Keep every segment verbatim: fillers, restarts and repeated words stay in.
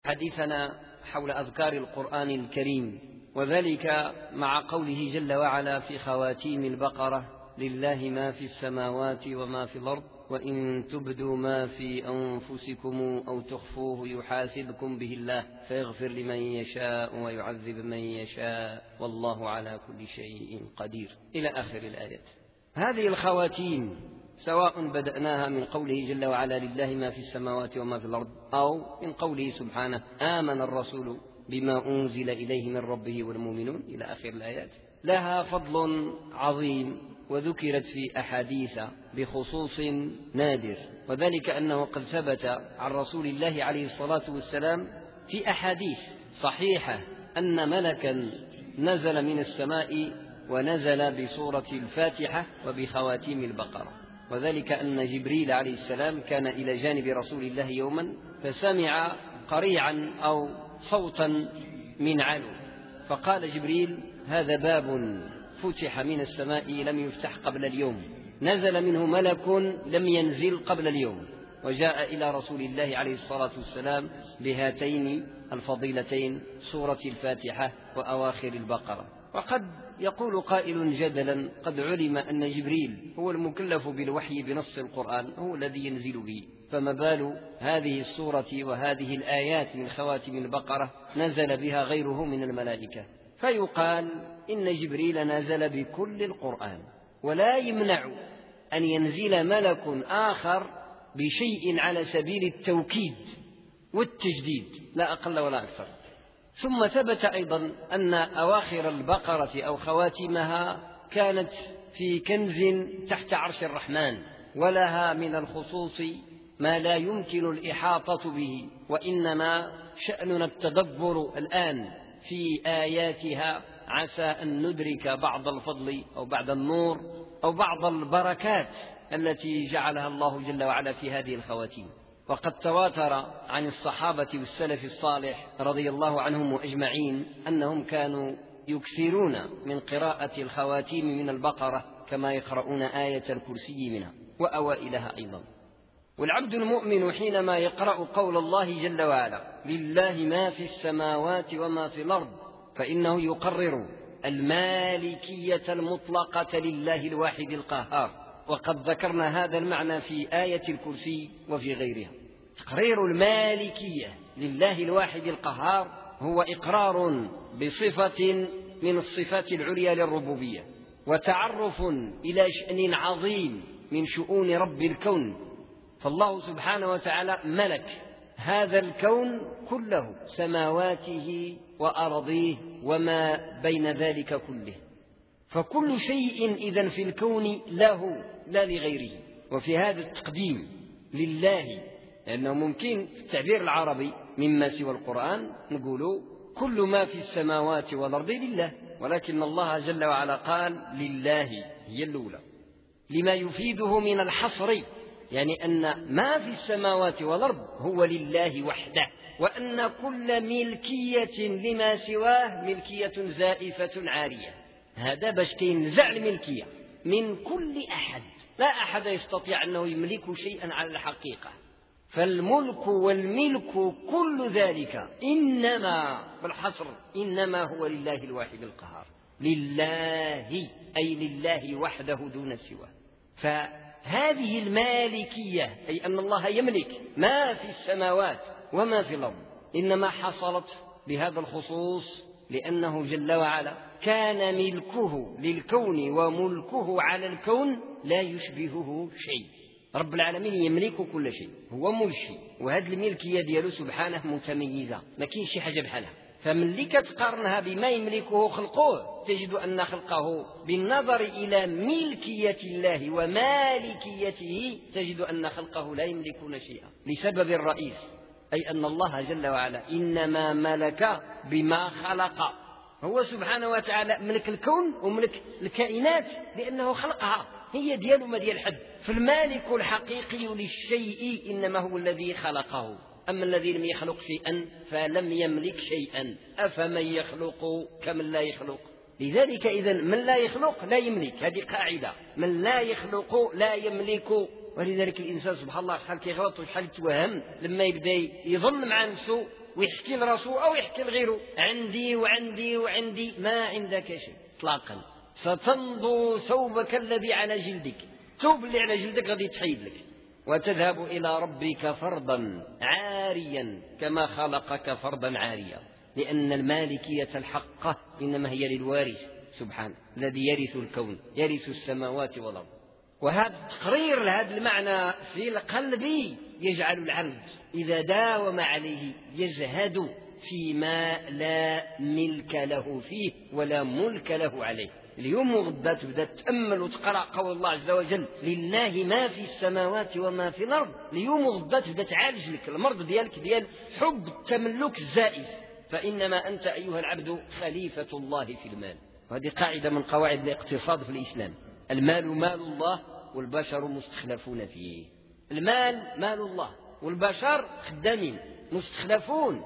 حديثنا حول أذكار القرآن الكريم، وذلك مع قوله جل وعلا في خواتيم البقرة: لله ما في السماوات وما في الأرض وإن تبدوا ما في أنفسكم أو تخفوه يحاسبكم به الله فيغفر لمن يشاء ويعذب من يشاء والله على كل شيء قدير، إلى آخر الآيات. هذه الخواتيم سواء بدأناها من قوله جل وعلا: لله ما في السماوات وما في الأرض، أو من قوله سبحانه: آمن الرسول بما أنزل إليه من ربه والمؤمنون، إلى آخر الآيات، لها فضل عظيم وذكرت في أحاديث بخصوص نادر، وذلك أنه قد ثبت عن رسول الله عليه الصلاة والسلام في أحاديث صحيحة أن ملكا نزل من السماء ونزل بسورة الفاتحة وبخواتيم البقرة، وذلك أن جبريل عليه السلام كان إلى جانب رسول الله يوما فسمع قريعا أو صوتا من علو، فقال جبريل: هذا باب فتح من السماء لم يفتح قبل اليوم، نزل منه ملك لم ينزل قبل اليوم، وجاء إلى رسول الله عليه الصلاة والسلام بهاتين الفضيلتين: سورة الفاتحة وأواخر البقرة. وقد يقول قائل جدلا: قد علم أن جبريل هو المكلف بالوحي بنص القرآن، هو الذي ينزل به، فما بال هذه السورة وهذه الآيات من خواتم البقرة نزل بها غيره من الملائكة؟ فيقال إن جبريل نزل بكل القرآن، ولا يمنع أن ينزل ملك آخر بشيء على سبيل التوكيد والتجديد، لا أقل ولا أكثر. ثم ثبت أيضا أن أواخر البقرة أو خواتمها كانت في كنز تحت عرش الرحمن، ولها من الخصوص ما لا يمكن الإحاطة به، وإنما شأننا التدبر الآن في آياتها، عسى أن ندرك بعض الفضل أو بعض النور أو بعض البركات التي جعلها الله جل وعلا في هذه الخواتيم. وقد تواتر عن الصحابة والسلف الصالح رضي الله عنهم أجمعين أنهم كانوا يكثرون من قراءة الخواتيم من البقرة كما يقرؤون آية الكرسي منها وأوائلها أيضا. والعبد المؤمن حينما يقرأ قول الله جل وعلا: لله ما في السماوات وما في الأرض، فإنه يقرر المالكية المطلقة لله الواحد القهار، وقد ذكرنا هذا المعنى في آية الكرسي وفي غيرها. تقرير المالكية لله الواحد القهار هو إقرار بصفة من الصفات العليا للربوبية، وتعرف إلى شأن عظيم من شؤون رب الكون، فالله سبحانه وتعالى ملك هذا الكون كله، سماواته وأرضيه وما بين ذلك كله، فكل شيء إذن في الكون له لا لغيره. وفي هذا التقديم لله، لأنه ممكن في التعبير العربي مما سوى القرآن نقول كل ما في السماوات والأرض لله، ولكن الله جل وعلا قال لله هي الأولى لما يفيده من الحصر، يعني أن ما في السماوات والأرض هو لله وحده، وأن كل ملكية لما سواه ملكية زائفة عارية. هذا باش كينزع الملكية من كل أحد، لا أحد يستطيع أنه يملك شيئا على الحقيقة، فالملك والملك كل ذلك إنما بالحصر إنما هو لله الواحد القهار، لله أي لله وحده دون سواه. فهذه المالكية أي أن الله يملك ما في السماوات وما في الأرض إنما حصلت بهذا الخصوص لأنه جل وعلا كان ملكه للكون وملكه على الكون لا يشبهه شيء. رب العالمين يملك كل شيء، هو ملشي، وهذه الملكية ديالو سبحانه متميزة، ما كاينش شي حاجة بحالها. فملي كتقارنها بما يملكه خلقه تجد أن خلقه بالنظر إلى ملكية الله ومالكيته تجد أن خلقه لا يملكون شيئا، لسبب رئيس، أي أن الله جل وعلا إنما ملك بما خلق. هو سبحانه وتعالى ملك الكون وملك الكائنات لأنه خلقها، هي ديال ما ديال حد. فالمالك الحقيقي للشيء إنما هو الذي خلقه، أما الذي لم يخلق شيئا فلم يملك شيئا. أفمن يخلق كمن لا يخلق؟ لذلك إذن من لا يخلق لا يملك، هذه قاعدة، من لا يخلق لا يملك. ولذلك الإنسان سبحان الله شحال كيغلط وشحال يتوهم لما يبدأ يظن مع نفسه ويحكي لرسول أو يحكي لغيره عندي وعندي وعندي، ما عندك شيء إطلاقا. ستمضو ثوبك الذي على جلدك، ثوب اللي على جلدك غادي تحيد لك، وتذهب إلى ربك فرضا عاريا كما خلقك فرضا عاريا، لأن المالكية الحقة إنما هي للوارث سبحانه الذي يرث الكون، يرث السماوات والأرض. وهذا التقرير لهذا المعنى في القلب يجعل العبد إذا داوم عليه يزهد فيما لا ملك له فيه ولا ملك له عليه. اليوم وغدا تبدا تأمل وتقرأ قول الله عز وجل لله ما في السماوات وما في الأرض. اليوم وغدا تبدا تعالج لك المرض ديالك ديال حب التملك الزائف، فإنما أنت أيها العبد خليفة الله في المال. وهذه قاعدة من قواعد الاقتصاد في الإسلام: المال مال الله والبشر مستخلفون فيه. المال مال الله والبشر خدامين مستخلفون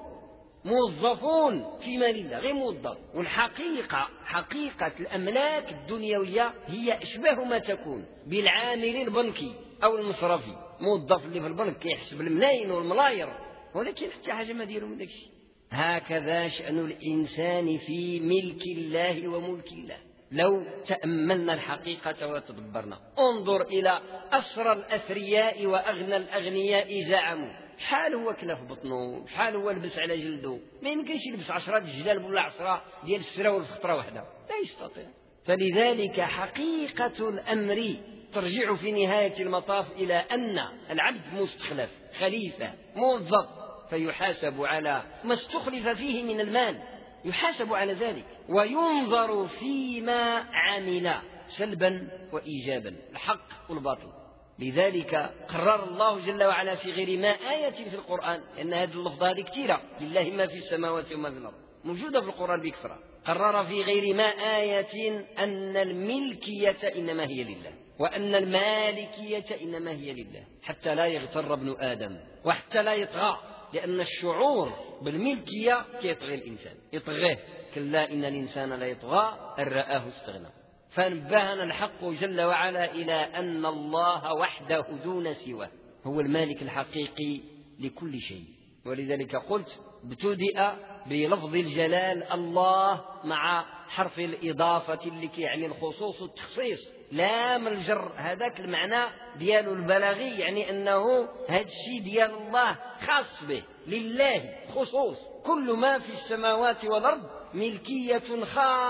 موظفون في مال الله، غير موظف. والحقيقة حقيقة الأملاك الدنيوية هي أشبه ما تكون بالعامل البنكي أو المصرفي، موظف اللي في البنك يحسب الملايين والملاير، ولكن حتى حاجة ما ديروا من داك الشيء. هكذا شأن الإنسان في ملك الله وملك الله. لو تأملنا الحقيقة وتدبرنا، انظر إلى أسرى الأثرياء وأغنى الأغنياء زعموا شحال هو كلا في بطنه، شحال هو لبس على جلده، ما يمكنش يلبس عشرة الجلال ولا عشرة ديال السرة والفخطرة واحدة، لا يستطيع. فلذلك حقيقة الأمر ترجع في نهاية المطاف إلى أن العبد مستخلف خليفة موظف، فيحاسب على ما استخلف فيه من المال، يحاسب على ذلك وينظر فيما عمل سلبا وإيجابا، الحق والباطل. لذلك قرر الله جل وعلا في غير ما آية في القرآن، أن هذه اللفظة هذه كثيرة، لله ما في السماوات وما في الأرض، موجودة في القرآن بكثرة. قرر في غير ما آية أن الملكية إنما هي لله، وأن المالكية إنما هي لله، حتى لا يغتر ابن آدم وحتى لا يطغى، لأن الشعور بالملكية يطغي الإنسان، يطغيه. كلا إن الإنسان لا يطغى أن رآه استغنى. فنبهنا الحق جل وعلا إلى أن الله وحده دون سواه هو المالك الحقيقي لكل شيء. ولذلك قلت ابتدأ بلفظ الجلال الله مع حرف الإضافة اللي يعني الخصوص والتخصيص، لا من الجر، هذاك المعنى ديال البلاغي، يعني أنه هذا الشيء ديال الله خاص به، لله خصوص. كل ما في السماوات والأرض ملكية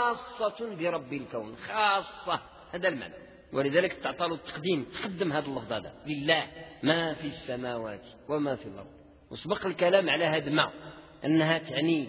خاصة برب الكون، خاصة، هذا المعنى. ولذلك تعطى له التقديم، تقدم هذا اللفظ هذا لله ما في السماوات وما في الأرض. وسبق الكلام على هذا ما أنها تعني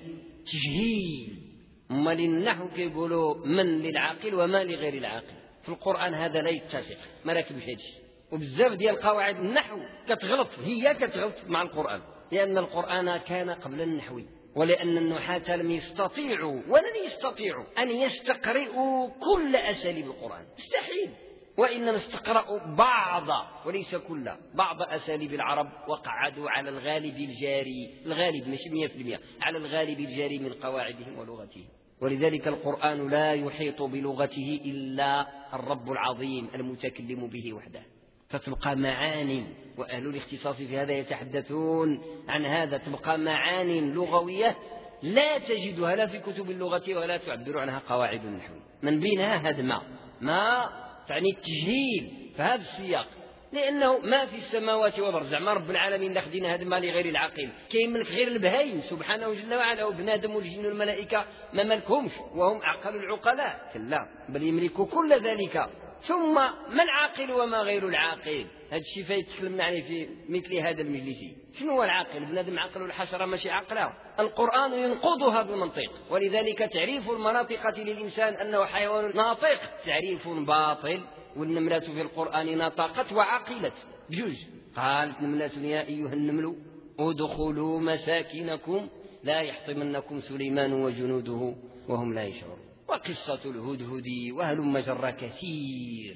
تجهيل. أما للنحو كيقولوا من للعاقل وما لغير العاقل، في القرآن هذا لا يتفق، ما راكبش هذا الشيء. وبزاف ديال قواعد النحو كتغلط، هي كتغلط مع القرآن، لأن القرآن كان قبل النحو، ولأن النحاة لم يستطيعوا ولن يستطيعوا أن يستقرئوا كل أساليب القرآن، مستحيل. وإنما استقرأوا بعض وليس كل بعض أساليب العرب، وقعدوا على الغالب الجاري، الغالب مش مئة في المئة، على الغالب الجاري من قواعدهم ولغتهم. ولذلك القرآن لا يحيط بلغته إلا الرب العظيم المتكلم به وحده، فتبقى معاني، وأهل الاختصاص في هذا يتحدثون عن هذا، تبقى معاني لغوية لا تجدها لا في كتب اللغة ولا تعبر عنها قواعد النحو. من بينها هذا ما ما تعني التجهيل في هذا السياق، لأنه ما في السماوات والأرض، زعما رب العالمين لاخدين هذا ما لغير العاقل، كاين ملك غير البهايم سبحانه جل وعلا، وبنادم والجن والملائكة ما ملكهمش وهم أعقل العقلاء، كلا بل يملك كل ذلك. ثم ما العاقل وما غير العاقل؟ هذا الشيء فيتكلمنا عليه في مثل هذا المجلس. شنو هو العاقل؟ بنادم عقل والحشرة ماشي عقلها. القرآن ينقض هذا المنطق، ولذلك تعريف المناطقة للإنسان أنه حيوان ناطق تعريف باطل. والنملة في القرآن نطقت وعقلت بجوج، قالت نملة يا أيها النمل ادخلوا مساكنكم لا يحطمنكم سليمان وجنوده وهم لا يشعرون. وقصة الهدهد وهلم جرى كثير.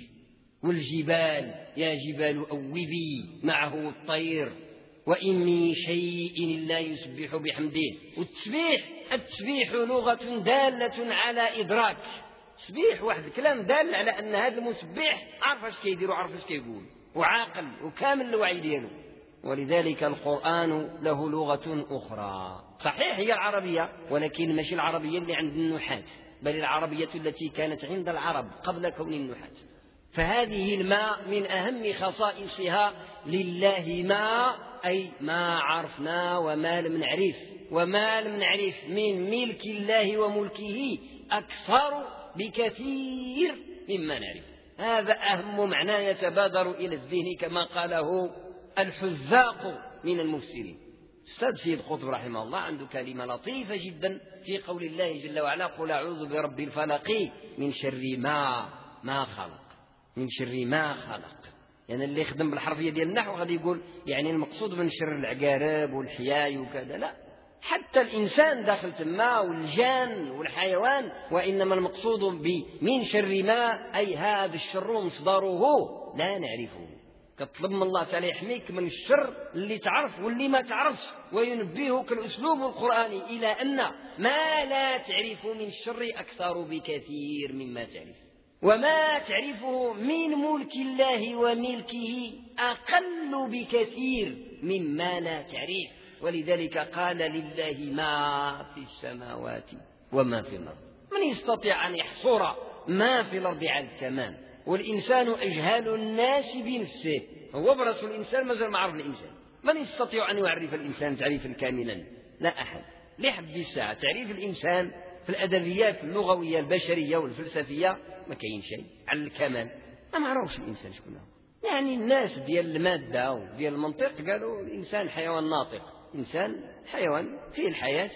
والجبال يا جبال أوبي معه الطير وإن من شيء إلا يسبح بحمده. والتسبيح، التسبيح لغة دالة على إدراك، تسبيح واحد الكلام دال على أن هذا المسبح عارف اش كيدير وعارف اش كيقول وعاقل وكامل الوعي ديالو. ولذلك القرآن له لغة أخرى، صحيح هي العربية، ولكن مش العربية اللي عند النحاة، بل العربية التي كانت عند العرب قبل كون النحاة. فهذه الماء من أهم خصائصها لله ما، أي ما عرفنا وما لم نعرف، وما لم نعرف من ملك الله وملكه أكثر بكثير مما نعرف. هذا أهم معنى يتبادر إلى الذهن كما قاله الحذاق من المفسرين. أستاذ سيد قطب رحمه الله عنده كلمة لطيفة جدا في قول الله جل وعلا: قل أعوذ برب الفلق من شر ما ما خلق، من شر ما خلق. يعني اللي يخدم بالحرفية ديال النحو غادي يقول يعني المقصود من شر العقارب والحياي وكذا، لا، حتى الإنسان داخل تما والجان والحيوان، وإنما المقصود بمن شر ما أي هذا الشر مصدره لا نعرفه. كطلب من الله تعالى يحميك من الشر اللي تعرف واللي ما تعرفش، وينبهك الأسلوب القرآني إلى أن ما لا تعرف من الشر أكثر بكثير مما تعرف، وما تعرفه من ملك الله وملكه أقل بكثير مما لا تعرف. ولذلك قال: لله ما في السماوات وما في الأرض. من يستطيع أن يحصر ما في الأرض على التمام؟ والإنسان أجهل الناس بنفسه، هو برأس الإنسان مازال ما عرف الإنسان. من يستطيع أن يعرف الإنسان تعريفا كاملا؟ لا أحد. لحد الساعة تعريف الإنسان في الأدبيات اللغوية البشرية والفلسفية ما كاين شيء على الكمال، ما معروفش الإنسان شكون هو. يعني الناس ديال المادة وديال المنطق قالوا الإنسان حيوان ناطق، إنسان حيوان فيه الحياة،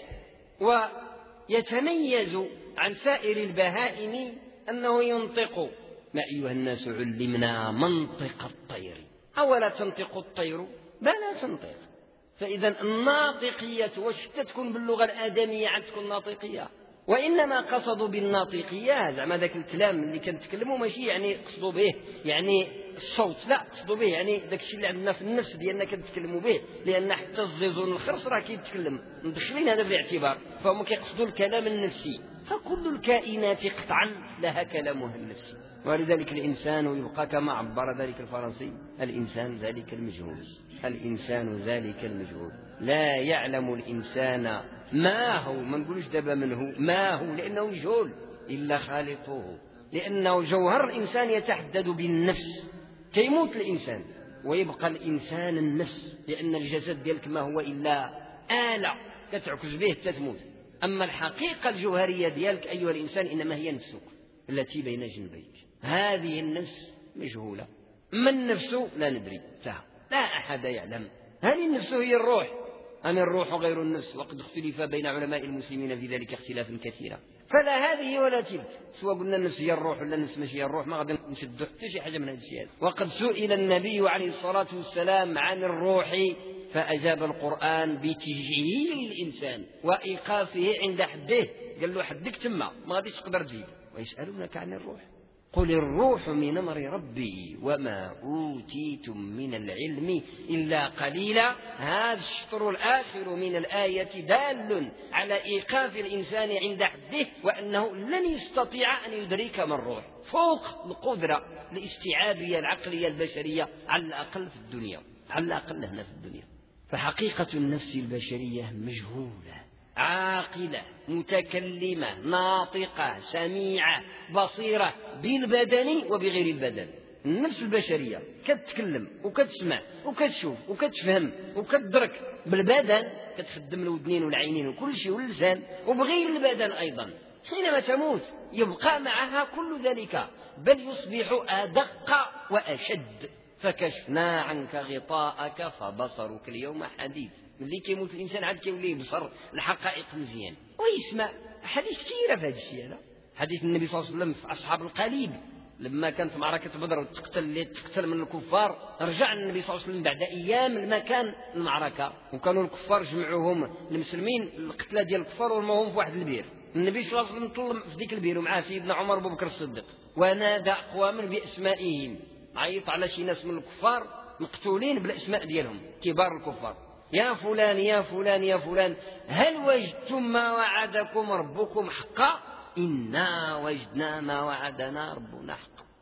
ويتميز عن سائر البهائم أنه ينطق. ما أيها الناس علمنا منطق الطير، أولا تنطق الطير؟ بلا تنطق. فإذا الناطقية واش تكون باللغة الآدمية عاد تكون ناطقية؟ وإنما قصدوا بالناطقية زعما ذاك الكلام اللي كنتكلموا ماشي يعني قصدوا به يعني الصوت، لا، قصدوا به يعني داك الشيء اللي عندنا في النفس ديالنا كنتكلموا به، لأن حتى الزيزون الخرس راه كيتكلم، مدخلين هذا في الاعتبار، فهم كيقصدوا الكلام النفسي. فكل الكائنات قطعا لها كلامها النفسي. ولذلك الإنسان يبقى كما عبر ذلك الفرنسي: الإنسان ذلك المجهول، الإنسان ذلك المجهول. لا يعلم الإنسان ما هو، ما نقولش دابا من هو، ما هو، لأنه مجهول، إلا خالقه. لأنه جوهر الإنسان يتحدد بالنفس، كيموت الإنسان ويبقى الإنسان النفس، لأن الجسد ديالك ما هو إلا آلة تتعكس به تتموت. أما الحقيقة الجوهرية ديالك أيها الإنسان إنما هي نفسك التي بين جنبيك. هذه النفس مجهولة. ما النفس؟ لا ندري، لا أحد يعلم. هل النفس هي الروح أم الروح غير النفس؟ وقد اختلف بين علماء المسلمين في ذلك اختلافا كثيرا، فلا هذه ولا تلك. سواء قلنا النفس هي الروح ولا النفس ماشي هي الروح، ما غادي نشدوا حتى شي حاجة من هذه الشيء. وقد سئل النبي عليه الصلاة والسلام عن الروح فأجاب القرآن بتجهيل الإنسان وإيقافه عند حده، قال له حدك تما ما غاديش تقدر تزيد. ويسألونك عن الروح قل الروح من أمر ربي وما أوتيتم من العلم إلا قليلا. هذا الشطر الآخر من الآية دال على إيقاف الإنسان عند حده، وأنه لن يستطيع أن يدرك من الروح فوق القدرة الاستيعابية العقلية البشرية على الأقل في الدنيا، على الأقل هنا في الدنيا. فحقيقة النفس البشرية مجهولة، عاقلة، متكلمة، ناطقة، سميعة، بصيرة، بالبدن وبغير البدن. النفس البشرية كتتكلم وكتسمع وكتشوف وكتفهم وكتدرك بالبدن، كتخدم الودنين والعينين وكل شيء واللسان، وبغير البدن أيضا. حينما تموت يبقى معها كل ذلك، بل يصبح أدق وأشد. فكشفنا عنك غطاءك فبصرك اليوم حديد. ملي كيموت الإنسان عاد كيولي يبصر الحقائق مزيان ويسمع. حديث كثيرة في هذا الشيء هذا، حديث النبي صلى الله عليه وسلم في أصحاب القليب لما كانت معركة بدر وتقتل اللي تقتل من الكفار. رجع النبي صلى الله عليه وسلم بعد أيام المكان المعركة، وكانوا الكفار جمعوهم المسلمين القتلى ديال الكفار ورموهم في واحد البير. النبي صلى الله عليه وسلم طل في ذيك البير ومعه سيدنا عمر وابو بكر الصديق، ونادى أقواما بأسمائهم، عيط على شي ناس من الكفار مقتولين بالأسماء ديالهم كبار الكفار: يا فلان يا فلان يا فلان، هل وجدتم ما وعدكم ربكم حقا؟ إنا وجدنا ما وعدنا ربنا حقا.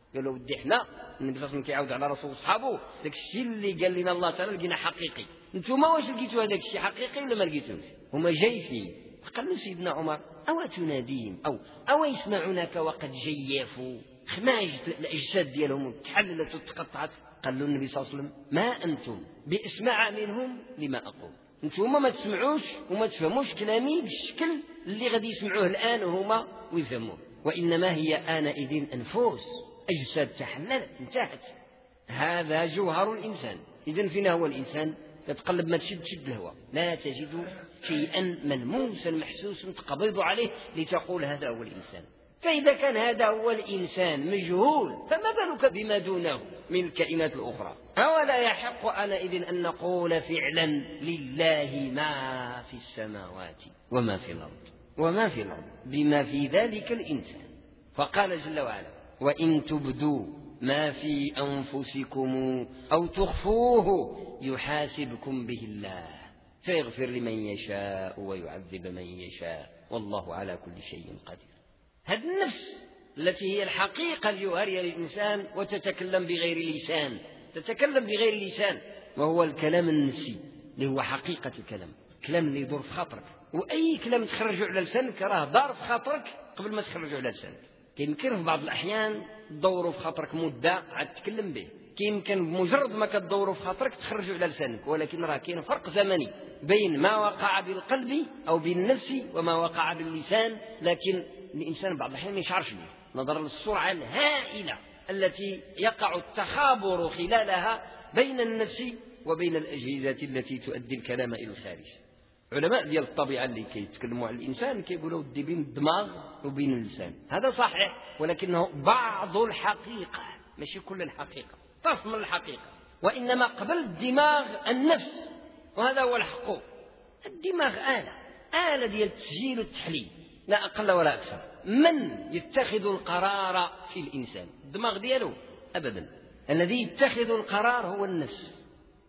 قالوا ودي حنا النبي صلى الله عليه وسلم كيعاود على رسول صحابه داك الشيء اللي قال لنا الله تعالى لقينا حقيقي، نتوما واش لقيتوا هذاك الشيء حقيقي ولا ما لقيتوش؟ هما جايفين. قال له سيدنا عمر أو تناديهم أو أو يسمعونك وقد جيفوا خماج الأجساد ديالهم تحللت وتقطعت. قال له النبي صلى الله عليه وسلم ما أنتم بأسمع منهم لما أقول، أنتم ما تسمعوش وما تفهموش كلامي بالشكل اللي غادي يسمعوه الآن وهما ويفهموه، وإنما هي آنئذ أنفس أجساد تحللت انتهت. هذا جوهر الإنسان. إذن فينا هو الإنسان؟ تتقلب ما تشد تشد الهواء، لا تجد شيئا ملموسا محسوسا تقبض عليه لتقول هذا هو الإنسان. فإذا كان هذا هو الإنسان مجهول فما بالك بما دونه من الكائنات الأخرى؟ أولا يحق آنئذ أن نقول فعلا لله ما في السماوات وما في الأرض وما في الأرض بما في ذلك الإنسان. فقال جل وعلا وإن تبدوا ما في أنفسكم أو تخفوه يحاسبكم به الله فيغفر لمن يشاء ويعذب من يشاء والله على كل شيء قدير. هذه النفس التي هي الحقيقة الجوهرية للإنسان وتتكلم بغير لسان، تتكلم بغير لسان، وهو الكلام النفسي اللي هو حقيقة الكلام، الكلام اللي يدور في خاطرك. وأي كلام تخرجه على لسانك راه دار في خاطرك قبل ما تخرجه على لسانك. يمكن في بعض الأحيان تدوروا في خاطرك مدة عاد تتكلم به، يمكن بمجرد ما كتدوروا في خاطرك تخرجوا على لسانك، ولكن راه كاين فرق زمني بين ما وقع بالقلب أو بالنفس وما وقع باللسان. لكن الإنسان بعض الأحيان ما يشعرش به نظرا للسرعة الهائلة التي يقع التخابر خلالها بين النفس وبين الأجهزة التي تؤدي الكلام إلى الخارج. علماء ديال الطبيعة اللي كيتكلموا على الإنسان كيقولوا ودي بين الدماغ وبين اللسان. هذا صحيح ولكنه بعض الحقيقة ماشي كل الحقيقة، طرف من الحقيقة. وإنما قبل الدماغ النفس، وهذا هو الحق. الدماغ آلة آلة ديال التسجيل والتحليل لا أقل ولا أكثر. من يتخذ القرار في الإنسان؟ الدماغ دياله؟ أبدا. الذي يتخذ القرار هو النفس.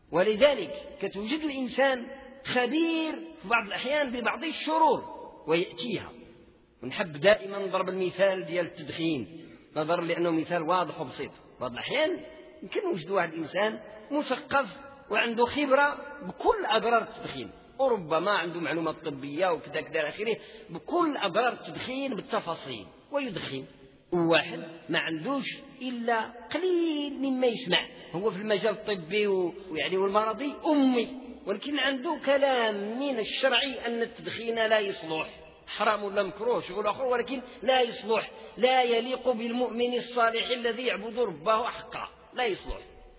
ولذلك كتوجد الإنسان خبير في بعض الأحيان ببعض الشرور ويأتيها. ونحب دائما نضرب المثال ديال التدخين نظرا لأنه مثال واضح وبسيط. بعض الأحيان يمكن وجد واحد إنسان مثقف وعنده خبرة بكل أضرار التدخين، وربما عنده معلومات طبية وكذا كذا آخره بكل أضرار التدخين بالتفاصيل ويدخن. وواحد ما عندوش إلا قليل مما يسمع، هو في المجال الطبي ويعني والمرضي أمي، ولكن عنده كلام من الشرعي أن التدخين لا يصلح، حرام ولا مكروه شغل آخر، ولكن لا يصلح، لا يليق بالمؤمن الصالح الذي يعبد ربه حقا، لا يصلح،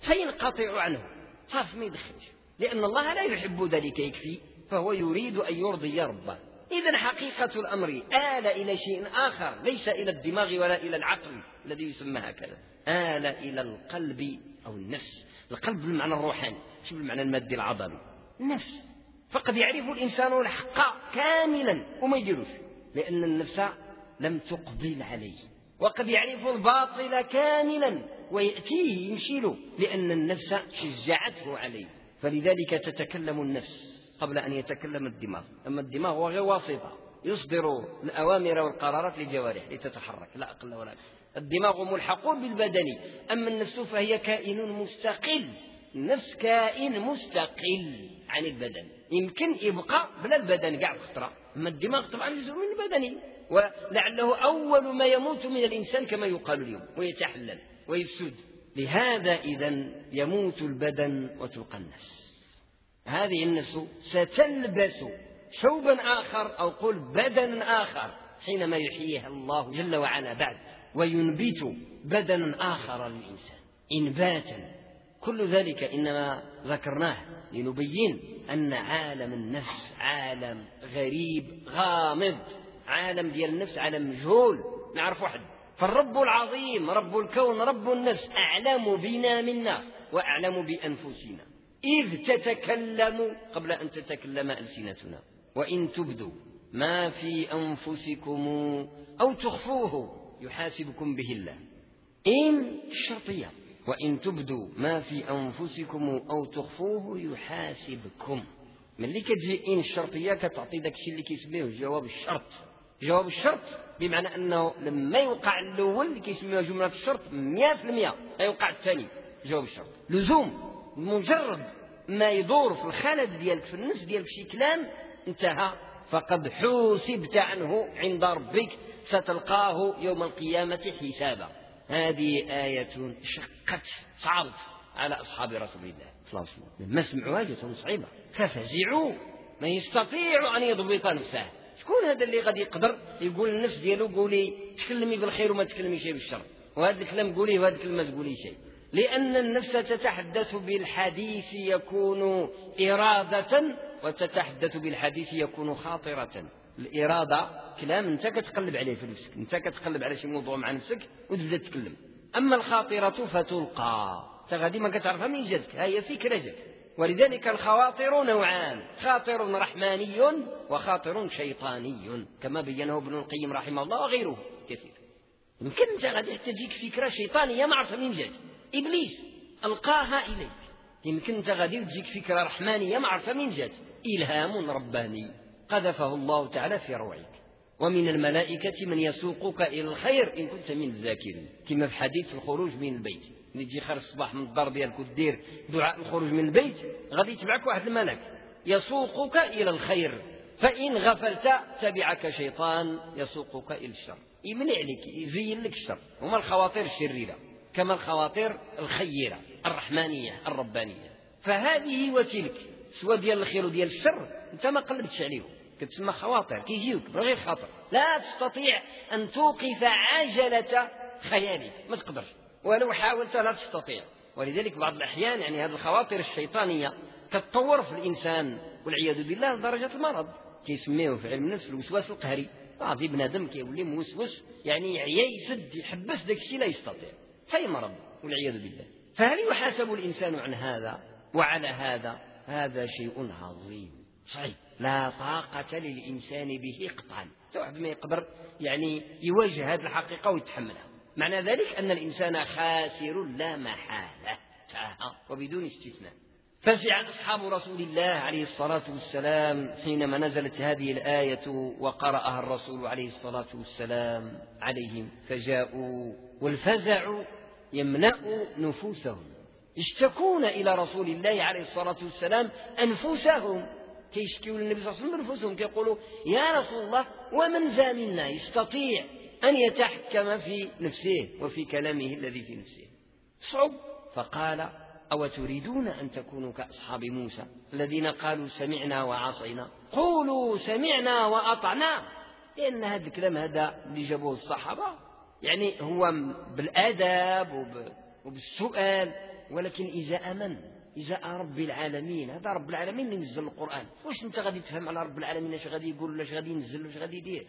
فينقطع عنه صاف ما يدخنش، لأن الله لا يحب ذلك يكفي، فهو يريد أن يرضي ربه. إذن حقيقة الأمر آل إلى شيء آخر، ليس إلى الدماغ ولا إلى العقل الذي يسمى هكذا، آل إلى القلب أو النفس. القلب بالمعنى الروحاني مش بالمعنى المادي العضلي، النفس. فقد يعرف الإنسان الحق كاملا وما يديروش لأن النفس لم تقبل عليه، وقد يعرف الباطل كاملا ويأتيه يمشي له لأن النفس شجعته عليه. فلذلك تتكلم النفس قبل أن يتكلم الدماغ. أما الدماغ هو غير واسطة يصدر الأوامر والقرارات للجوارح لتتحرك لا أقل ولا أكثر. الدماغ ملحق بالبدن، أما النفس فهي كائن مستقل. النفس كائن مستقل عن البدن، يمكن يبقى بلا البدن قاع في خطرة، أما الدماغ طبعا جزء من البدن، ولعله أول ما يموت من الإنسان كما يقال اليوم ويتحلل ويفسد. لهذا إذن يموت البدن وتبقى النفس. هذه النفس ستلبس ثوبا آخر أو قل بدنا آخر حينما يحييها الله جل وعلا بعد، وينبت بدنا آخر للإنسان إنباتا. كل ذلك إنما ذكرناه لنبين أن عالم النفس عالم غريب غامض، عالم ديال النفس عالم مجهول نعرف واحد. فالرب العظيم رب الكون رب النفس أعلم بنا منا وأعلم بأنفسنا، إذ تتكلم قبل أن تتكلم ألسنتنا. وإن تبدوا ما في أنفسكم أو تخفوه يحاسبكم به الله. إن الشرطية، وإن تبدوا ما في أنفسكم أو تخفوه يحاسبكم. من اللي كتجي إن الشرطية كتعطي داك الشيء اللي كيسميه جواب الشرط، جواب الشرط بمعنى أنه لما يوقع الأول كيسميوها جملة الشرط مئة في المئة يوقع الثاني جواب الشرط. لزوم مجرد ما يدور في الخلد ديالك في النفس ديالك شي كلام انتهى، فقد حوسبت عنه عند ربك ستلقاه يوم القيامة حسابا. هذه آية شقت صعبت على أصحاب رسول الله صلى الله عليه وسلم، لما سمعوها جاتهم صعيبة ففزعوا، ما يستطيع أن يضبط نفسه. شكون هذا اللي غادي يقدر يقول النفس ديالو قولي تكلمي بالخير وما تكلميش بالشر، وهذا الكلام قوليه وهذا الكلام ما تقولي شيء؟ لأن النفس تتحدث بالحديث يكون إرادة، وتتحدث بالحديث يكون خاطرة. الإرادة كلام أنت كتقلب عليه في نفسك، أنت كتقلب على شي موضوع مع نفسك وتبدأ تتكلم. أما الخاطرة فتلقى، أنت غادي ما كتعرفها من جاتك، هي فكرة جاتك. ولذلك الخواطر نوعان، خاطر رحماني وخاطر شيطاني، كما بينه ابن القيم رحمه الله وغيره كثير. يمكن أنت غادي تجيك فكرة شيطانية ما عرفها من جاتك، إبليس ألقاها إليك. يمكن أنت غادي تجيك فكرة رحمانية ما عرفها من جاتك، إلهام رباني قذفه الله تعالى في روعك. ومن الملائكة من يسوقك إلى الخير إن كنت من الذاكرين، كما في حديث الخروج من البيت، اللي تجي خارج الصباح من الدار ديالك ودير دعاء الخروج من البيت غادي يتبعك واحد الملك يسوقك إلى الخير، فإن غفلت تبعك شيطان يسوقك إلى الشر، يمنع لك يزين لك الشر. هما الخواطر الشريرة كما الخواطر الخيرة الرحمانية الربانية. فهذه وتلك سواء ديال الخير وديال الشر انت ما قلبتش عليهم، كتسمى خواطر كيجيوك بغير خاطر، لا تستطيع أن توقف عجلة خيالك، ما تقدرش ولو حاولت لا تستطيع. ولذلك بعض الأحيان يعني هذه الخواطر الشيطانية تتطور في الإنسان والعياذ بالله لدرجة المرض، كيسميه في علم النفس الوسواس القهري. بعض بنادم كيولي موسوس، يعني يعيا يسد يحبس داك الشيء لا يستطيع، في مرض والعياذ بالله. فهل يحاسب الإنسان عن هذا وعلى هذا؟ هذا شيء عظيم صعب لا طاقة للإنسان به قطعا، واحد ما يقدر يعني يواجه هذه الحقيقة ويتحملها. معنى ذلك أن الإنسان خاسر لا محالة وبدون استثناء. فزع أصحاب رسول الله عليه الصلاة والسلام حينما نزلت هذه الآية وقرأها الرسول عليه الصلاة والسلام عليهم، فجاءوا والفزع يمنع نفوسهم، يشتكون إلى رسول الله عليه الصلاة والسلام أنفسهم، كيشكوا للنبي صلى الله عليه وسلم أنفسهم، كيقولوا يا رسول الله ومن ذا منا يستطيع أن يتحكم في نفسه وفي كلامه الذي في نفسه؟ صعب. فقال أو تريدون أن تكونوا كأصحاب موسى الذين قالوا سمعنا وعصينا؟ قولوا سمعنا وأطعنا، لأن هذا الكلام هذا اللي جابوه الصحابة يعني هو بالآداب وبالسؤال، ولكن إذا أمن إذا رب العالمين، هذا رب العالمين اللي نزل القرآن، واش أنت غادي تفهم على رب العالمين اش غادي يقول ولا اش غادي ينزل واش غادي يدير؟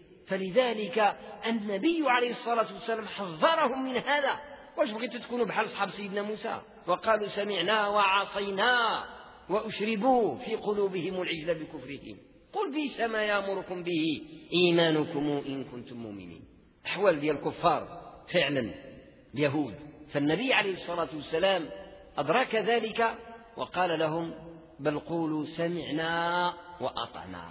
فلذلك النبي عليه الصلاة والسلام حذرهم من هذا. واش بغيتوا تكونوا بحال أصحاب سيدنا موسى وقالوا سمعنا وعصينا وأشربوا في قلوبهم العجل بكفرهم؟ قل بئس ما يأمركم به إيمانكم إن كنتم مؤمنين. أحوال ديال الكفار فعلا اليهود. فالنبي عليه الصلاة والسلام أدرك ذلك وقال لهم بل قولوا سمعنا وأطعنا.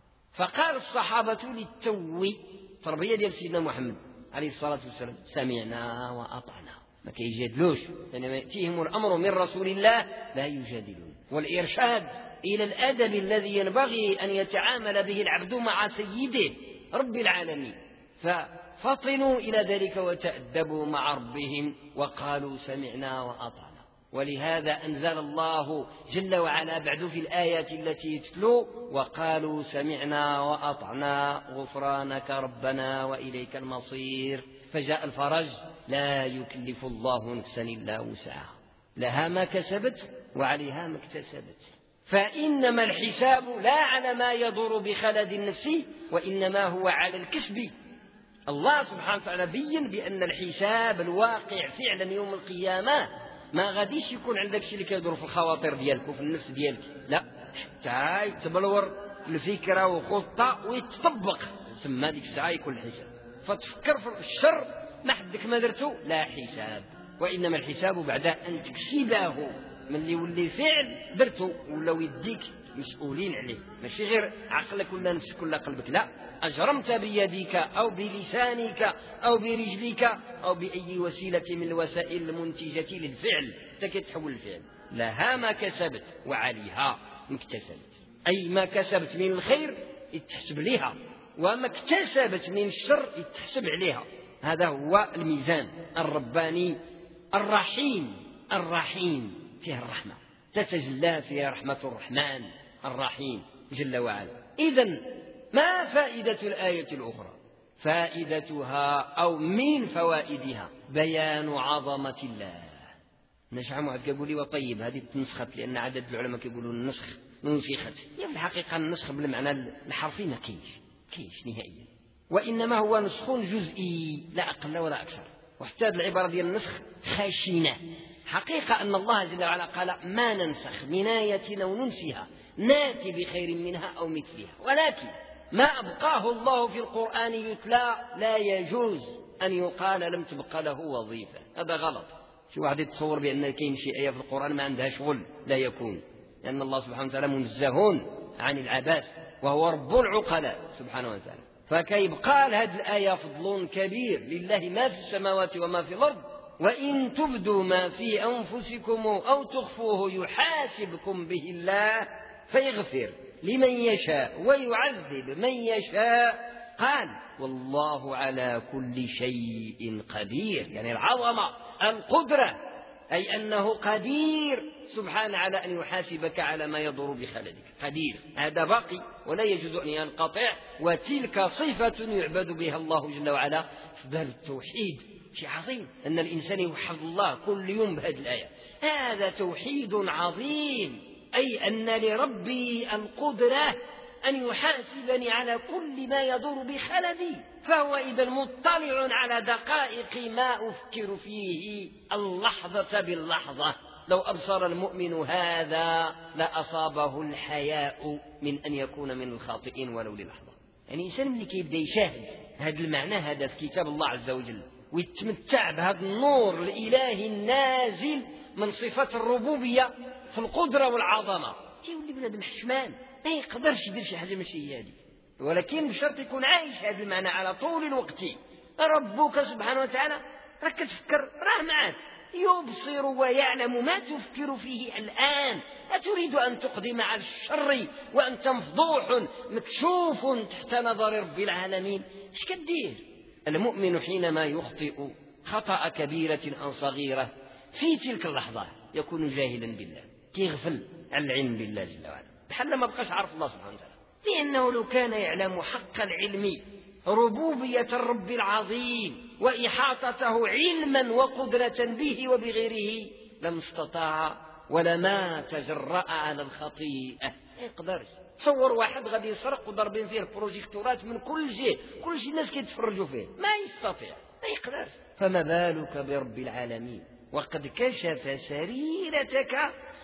فقال الصحابة للتو تربية ديال سيدنا محمد عليه الصلاة والسلام سمعنا وأطعنا، ما كيجادلوش، يعني ما يأتيهم الأمر من رسول الله لا يجادلون. والإرشاد إلى الأدب الذي ينبغي أن يتعامل به العبد مع سيده رب العالمين، ففطنوا إلى ذلك وتأدبوا مع ربهم وقالوا سمعنا وأطعنا. ولهذا أنزل الله جل وعلا بعد في الآيات التي تتلو وقالوا سمعنا وأطعنا غفرانك ربنا وإليك المصير. فجاء الفرج لا يكلف الله نفسا إلا وسعها، لها ما كسبت وعليها ما اكتسبت. فإنما الحساب لا على ما يضر بخلد النفس وإنما هو على الكسب. الله سبحانه وتعالى بين بأن الحساب الواقع فعلا يوم القيامة ما غاديش يكون عندك شيء اللي كيدور في الخواطر ديالك وفي النفس ديالك، لا، حتى يتبلور الفكرة وخطة ويتطبق، ثم هذيك الساعة يكون الحساب. فتفكر في الشر ما حدك ما درته لا حساب، وإنما الحساب بعد أن تكسبه من اللي يولي فعل درته ولا يديك مسؤولين عليه، ماشي غير عقلك ولا نفسك ولا قلبك، لا، أجرمت بيدك أو بلسانك أو برجلك أو بأي وسيلة من الوسائل المنتجة للفعل تكتحول الفعل، لها ما كسبت وعليها ما اكتسبت، أي ما كسبت من الخير يتحسب لها، وما اكتسبت من الشر يتحسب عليها. هذا هو الميزان الرباني الرحيم الرحيم، فيه الرحمة تتجلى فيها رحمة الرحمن الرحيم جل وعلا. إذن ما فائدة الآية الأخرى؟ فائدتها أو من فوائدها بيان عظمة الله. نشعم واحد يقول لي وطيب هذه تنسخت، لأن عدد العلماء يقولون النسخ ننسخت، يعني الحقيقة النسخ بالمعنى الحرفي ما كيش كيش نهائيا، وإنما هو نسخ جزئي لا أقل ولا أكثر. وحتى العبارة ديال النسخ خاشنة، حقيقة أن الله جل وعلا قال ما ننسخ من آية أو ننسها ناتي بخير منها أو مثلها، ولكن ما أبقاه الله في القرآن يتلى لا يجوز أن يقال لم تبقى له وظيفة، هذا غلط. في واحد يتصور بأن كاين شي آية في القرآن ما عندها شغل، لا يكون، لأن الله سبحانه وتعالى منزه عن العبث وهو رب العقلاء سبحانه وتعالى. فكيبقى هذه الآية فضل كبير، لله ما في السماوات وما في الأرض وإن تبدوا ما في أنفسكم أو تخفوه يحاسبكم به الله فيغفر لمن يشاء ويعذب من يشاء. قال والله على كل شيء قدير، يعني العظمة القدرة، أي أنه قدير سبحانه على أن يحاسبك على ما يضر بخلدك، قدير، هذا باقي ولا يجوز أن ينقطع، وتلك صفة يعبد بها الله جل وعلا. باب التوحيد شيء عظيم، أن الإنسان يوحد الله كل يوم بهذه الآية، هذا توحيد عظيم، أي أن لربي القدرة أن يحاسبني على كل ما يدور بخلدي، فهو إذا مطلع على دقائق ما أفكر فيه اللحظة باللحظة. لو أبصر المؤمن هذا لأصابه الحياء من أن يكون من الخاطئين ولو للحظة. يعني الإنسان اللي كيبدأ يشاهد هذا المعنى هذا في كتاب الله عز وجل ويتمتع بهذا النور الإلهي النازل من صفات الربوبية في القدرة والعظمة، يولي بنادم حشمان ما يقدرش يدير شي حاجة ماشي هي هذه، ولكن بشرط يكون عايش هذا المعنى على طول الوقت. ربك سبحانه وتعالى راك تفكر راه معك، يبصر ويعلم ما تفكر فيه الآن، أتريد أن تقدم على الشر وأنت مفضوح مكشوف تحت نظر رب العالمين؟ ايش كدير؟ المؤمن حينما يخطئ خطأ كبيرة أو صغيرة في تلك اللحظة يكون جاهلا بالله، كيغفل عن العلم بالله جل وعلا، بحال ما بقاش عارف الله سبحانه وتعالى، لأنه لو كان يعلم حق العلم ربوبية الرب العظيم وإحاطته علما وقدرة به وبغيره لم استطاع ولما تجرأ على الخطيئة. ما يقدرش. تصور واحد غادي يسرق وضربين فيه البروجيكتورات من كل جهة، كل شيء الناس كيتفرجوا فيه، ما يستطيع، ما يقدرش، فما بالك برب العالمين وقد كشف سريرتك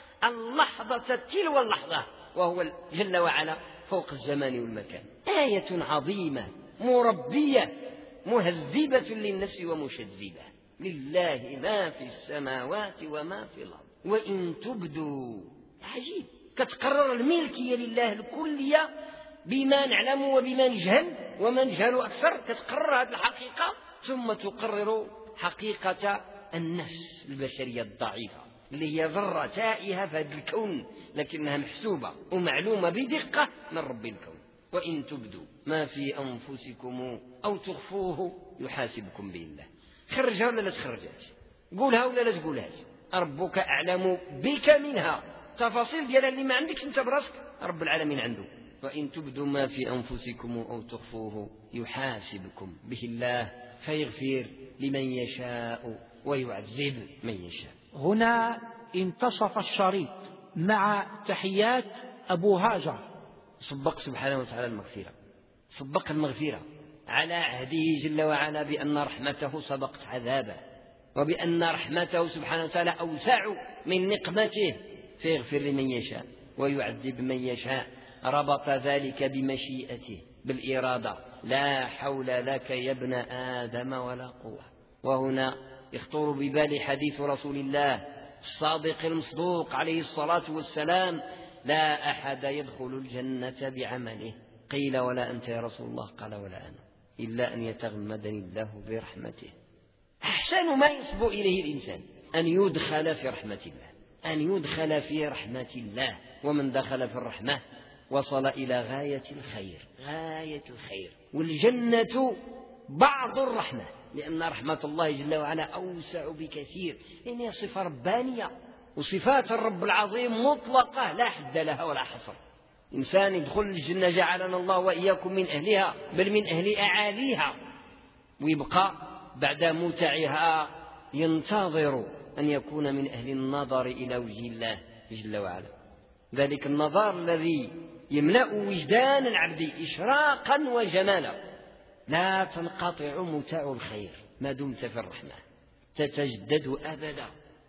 اللحظة تلو اللحظة وهو جل وعلا فوق الزمان والمكان. آية عظيمة مربية مهذبة للنفس ومشذبة. لله ما في السماوات وما في الأرض وإن تبدوا، عجيب، كتقرر الملكية لله الكلية بما نعلم وبما نجهل وما نجهل أكثر، كتقرر هذه الحقيقة ثم تقرر حقيقة النفس البشرية الضعيفة اللي هي ذرة تائهة في هذا الكون لكنها محسوبة ومعلومة بدقة من رب الكون. وإن تبدوا ما في أنفسكم أو تخفوه يحاسبكم به الله. خرجها ولا لا تخرجهاش، قولها ولا لا تقولهاش، ربك أعلم بك منها، تفاصيل ديالها اللي ما عندكش انت براسك رب العالمين عنده. وإن تبدوا ما في أنفسكم أو تخفوه يحاسبكم به الله فيغفر لمن يشاء ويعذب من يشاء. هنا انتصف الشريط مع تحيات أبو هاجر. صبق سبحانه وتعالى المغفرة، صبق المغفرة على عهده جل وعلا بأن رحمته سبقت عذابه، وبأن رحمته سبحانه وتعالى أوسع من نقمته، فيغفر لمن يشاء ويعذب من يشاء. ربط ذلك بمشيئته بالإرادة، لا حول لك يا ابن آدم ولا قوة. وهنا يخطر ببالي حديث رسول الله الصادق المصدوق عليه الصلاة والسلام لا أحد يدخل الجنة بعمله. قيل ولا أنت يا رسول الله؟ قال ولا أنا، إلا أن يتغمدني الله برحمته. أحسن ما يصبو إليه الإنسان أن يدخل في رحمة الله، أن يدخل في رحمة الله. ومن دخل في الرحمة وصل إلى غاية الخير، غاية الخير. والجنة بعض الرحمة، لأن رحمة الله جل وعلا أوسع بكثير، لأن هي صفة ربانية، وصفات الرب العظيم مطلقة لا حد لها ولا حصر. إنسان يدخل الجنة جعلنا الله وإياكم من أهلها، بل من أهل أعاليها، ويبقى بعد متعها ينتظر أن يكون من أهل النظر إلى وجه الله جل وعلا. ذلك النظر الذي يملأ وجدان العبد إشراقا وجمالا. لا تنقطع متاع الخير ما دمت في الرحمة، تتجدد أبدا.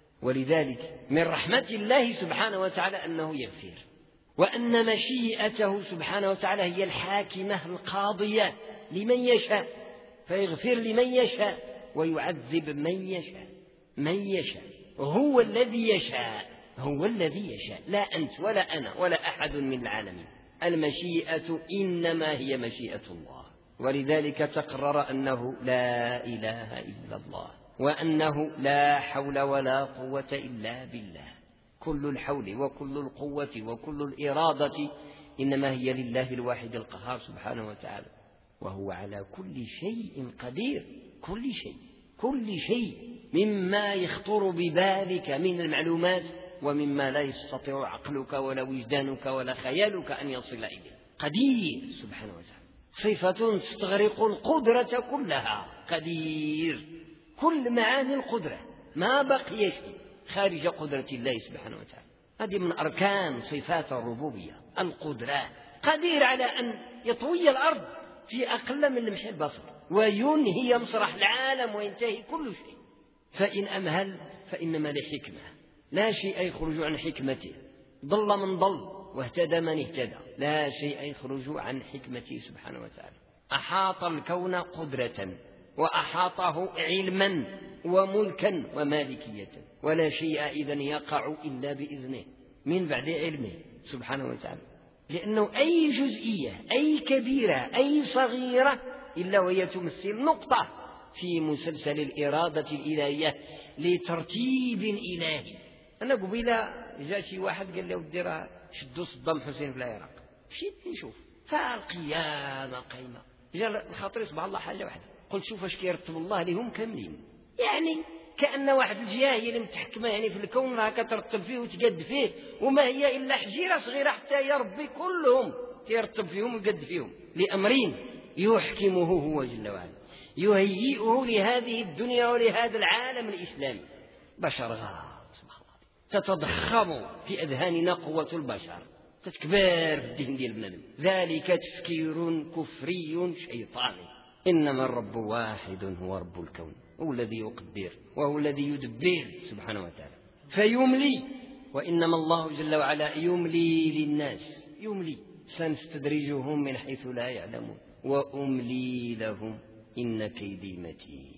ولذلك من رحمة الله سبحانه وتعالى أنه يغفر، وأن مشيئته سبحانه وتعالى هي الحاكمة القاضية لمن يشاء، فيغفر لمن يشاء ويعذب من يشاء. من يشاء هو الذي يشاء، هو الذي يشاء، لا أنت ولا أنا ولا أحد من العالمين. المشيئة إنما هي مشيئة الله. ولذلك تقرر أنه لا إله إلا الله، وأنه لا حول ولا قوة إلا بالله. كل الحول وكل القوة وكل الإرادة إنما هي لله الواحد القهار سبحانه وتعالى، وهو على كل شيء قدير. كل شيء، كل شيء مما يخطر ببالك من المعلومات، ومما لا يستطيع عقلك ولا وجدانك ولا خيالك أن يصل إليه، قدير سبحانه وتعالى. صفة تستغرق القدرة كلها، قدير. كل معاني القدرة، ما بقي شيء خارج قدرة الله سبحانه وتعالى. هذه من أركان صفات الربوبية، القدرة. قدير على أن يطوي الأرض في أقل من لمح البصر، وينهي مسرح العالم وينتهي كل شيء. فإن أمهل فإنما لحكمة، لا شيء يخرج عن حكمته. ضل من ضل واهتدى من اهتدى، لا شيء يخرج عن حكمته سبحانه وتعالى. أحاط الكون قدرة، وأحاطه علما وملكا ومالكية، ولا شيء إذن يقع إلا بإذنه من بعد علمه سبحانه وتعالى. لأنه أي جزئية، أي كبيرة، أي صغيرة، إلا وهي تمثل نقطة في مسلسل الإرادة الإلهية لترتيب إلهي. أنا قبيلة جاء شي واحد قال له ودي راه شدوا صدام حسين في العراق، مشيت نشوف فالقيامة قيمة. جاء الخاطر سبحان الله حاجة واحدة، قلت شوف اش كيرتب الله لهم كاملين، يعني كأن واحد الجهة هي اللي متحكمة يعني في الكون، راها كترتب فيه وتقد فيه، وما هي إلا حجيرة صغيرة حتى يربي كلهم كيرتب فيهم ويقد فيهم لأمرين يحكمه هو جل وعلا، يهيئه لهذه الدنيا ولهذا العالم الإسلامي. بشر غاض سبحان الله، تتضخم في أذهاننا قوة البشر، تتكبر في الذهن ديال بنادم. ذلك تفكير كفري شيطاني. إنما الرب واحد هو رب الكون، هو الذي يقدر وهو الذي يدبر سبحانه وتعالى. فيملي، وإنما الله جل وعلا يملي للناس، يملي. سنستدرجهم من حيث لا يعلمون وأملي لهم إن كيدي متين.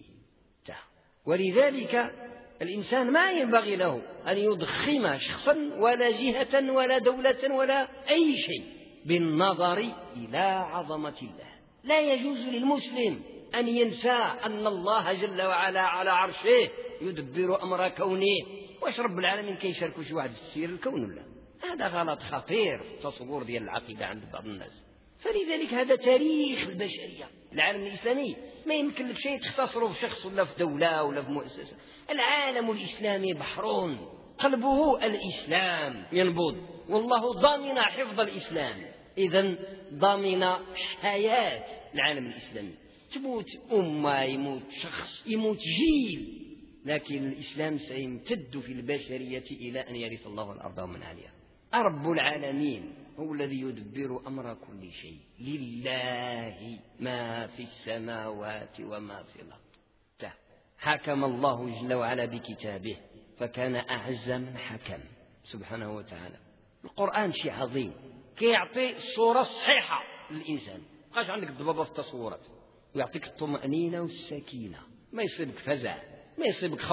ولذلك الإنسان ما ينبغي له أن يضخم شخصا ولا جهة ولا دولة ولا أي شيء بالنظر إلى عظمة الله. لا يجوز للمسلم أن ينسى أن الله جل وعلا على عرشه يدبر أمر كونه. واش رب العالمين كيشاركوا شي واحد في السير الكون ولا؟ هذا غلط خطير في التصور ديال العقيدة عند بعض الناس. فلذلك هذا تاريخ البشرية. العالم الإسلامي ما يمكن لك شيء تختصره في شخص ولا في دولة ولا في مؤسسة. العالم الإسلامي بحر قلبه الإسلام ينبض، والله ضامن حفظ الإسلام، إذن ضامن حياة العالم الإسلامي. تموت أمة، يموت شخص، يموت جيل، لكن الإسلام سيمتد في البشرية إلى أن يرث الله الأرض ومن عليها. رب العالمين هو الذي يدبر أمر كل شيء، لله ما في السماوات وما في الأرض. حكم الله جل وعلا بكتابه فكان أعز من حكم سبحانه وتعالى. القرآن شيء عظيم، كيعطي الصورة الصحيحة للإنسان. مابقاش عندك الضبابة في التصورات، ويعطيك الطمأنينة والسكينة، ما يصيبك فزع، ما يصيبك خوف،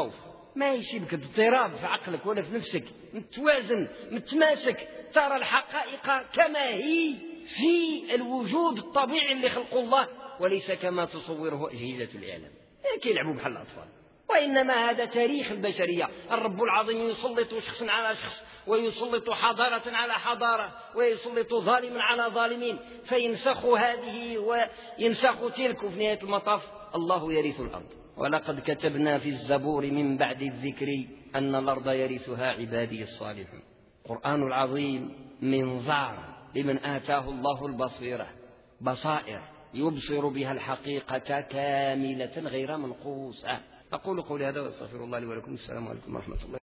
ما يشيبك اضطراب في عقلك ولا في نفسك، متوازن متماسك، ترى الحقائق كما هي في الوجود الطبيعي اللي خلقه الله، وليس كما تصوره أجهزة الإعلام كيلعبوا بحال الأطفال. وإنما هذا تاريخ البشرية، الرب العظيم يسلط شخصا على شخص، ويسلط حضارة على حضارة، ويسلط ظالما على ظالمين، فينسخ هذه وينسخ تلك، وفي نهاية المطاف الله يرث الأرض. ولقد كتبنا في الزبور من بعد الذكر أن الأرض يرثها عبادي الصالحون. القرآن العظيم منظار لمن آتاه الله البصيرة، بصائر يبصر بها الحقيقة كاملة غير منقوصة. أقول قولي هذا وأستغفر الله لي ولكم. السلام عليكم ورحمة الله.